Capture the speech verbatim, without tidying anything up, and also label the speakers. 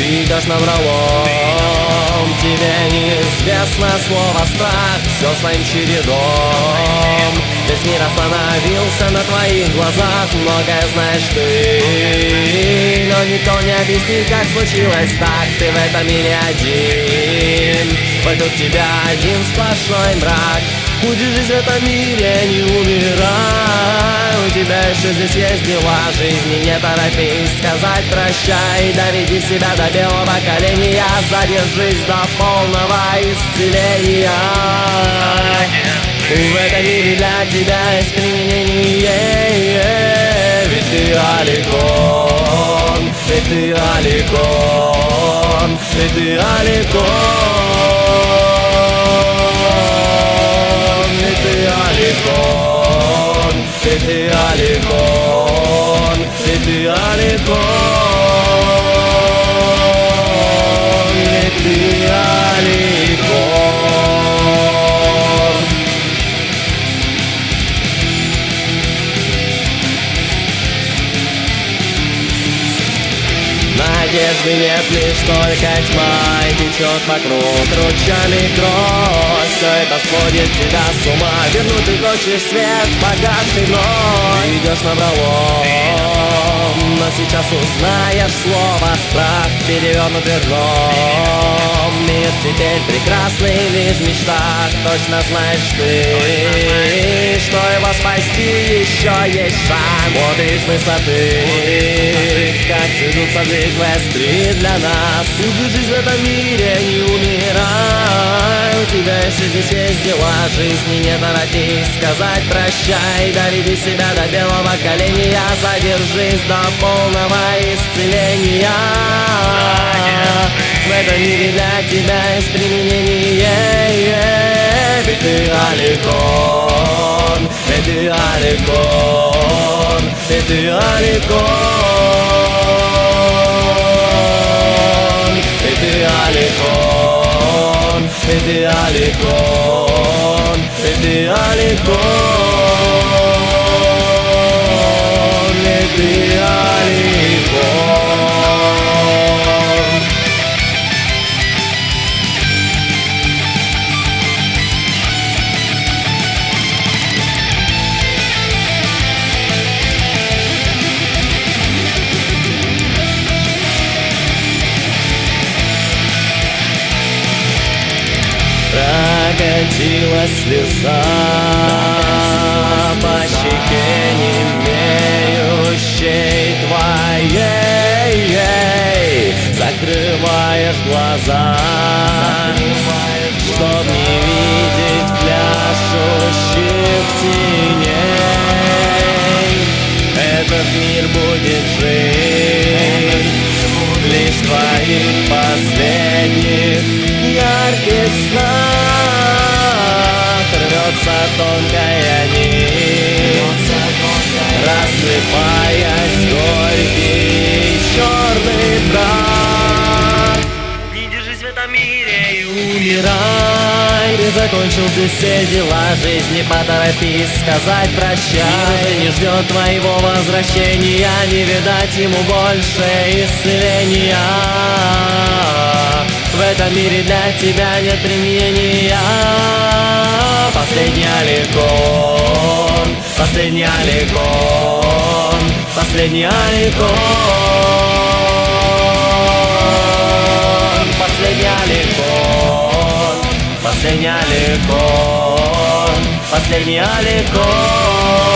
Speaker 1: идешь навралом, тебе неизвестно слово страх, все своим чередом. Весь мир остановился на твоих глазах, многое знаешь ты, но никто не объяснит, как случилось так. Ты в этом мире один, вокруг тебя один сплошной мрак. Будет жизнь в этом мире, не умирай. У тебя еще здесь есть дела жизни, не торопись сказать прощай. Доведи себя до белого коленя, задержись до полного исцеления. В этом мире для тебя есть применение, ведь ты Аликон, ведь ты Аликон, ведь ты Аликон, ведь ты Аликон, ведь ты Аликон, ведь ты Аликон, ведь ты Аликон. Надежды нет, лишь только тьма, и течет вокруг ручьями кровь. Все это сводит тебя с ума, вернуть ты хочешь свет, погасший вновь. Ты идешь навралом, но сейчас узнаешь слово страх, перевернутый дном. Мир теперь прекрасный лишь в мечтах, точно знаешь ты, что его спасти еще есть шанс. Смотри с высоты, как цветутся квесты для нас. Будет жизнь в этом мире, не умирай. У тебя еще здесь есть дела жизни, не торопись сказать прощай. Доведи себя до белого коленя, задержись до полного исцеления. В этом мире для тебя есть применение, ведь ты Аликон, ведь ты Аликон, ведь ты Аликон, ведь ты Аликон, ведь ты Аликон, ведь ты Аликон, ведь ты Аликон. Прокатилась слеза по щеке немеющей твоей. Закрываешь глаза, чтоб не видеть пляшущих теней. Этот мир будет жить лишь в твоих последних ярких снах. Рвется тонкая нить, рассыпаясь горький черный прах. Видишь жизнь в этом мире и умирай. Ты закончил ты все дела жизни, поторопись сказать прощай. Мир уже не ждет твоего возвращения, не видать ему больше исцеления. В этом мире для тебя нет применения. Последний Аликон, последний Аликон, последний Аликон, последний Аликон, последний Аликон, последний Аликон.